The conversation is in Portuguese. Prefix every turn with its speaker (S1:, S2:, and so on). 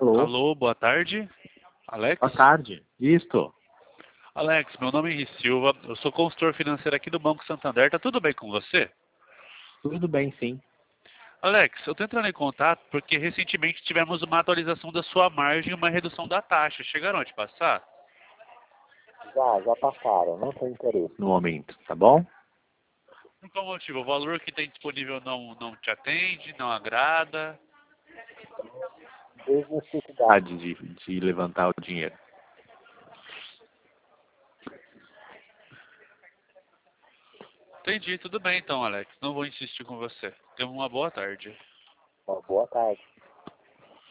S1: Alô?
S2: Alô, boa tarde. Alex?
S1: Boa tarde. Isto.
S2: Alex, meu nome é Henri Silva, eu sou consultor financeiro aqui do Banco Santander, tá tudo bem com você?
S1: Tudo bem, sim.
S2: Alex, eu tô entrando em contato porque recentemente tivemos uma atualização da sua margem e uma redução da taxa. Chegaram a te passar?
S1: Já passaram. Não tem interesse no momento, tá bom?
S2: Por qual motivo? O valor que tem disponível não te atende, não agrada?
S1: Desnecessidade de levantar o dinheiro.
S2: Entendi, tudo bem então, Alex. Não vou insistir com você. Tenha uma boa tarde.
S1: Boa tarde.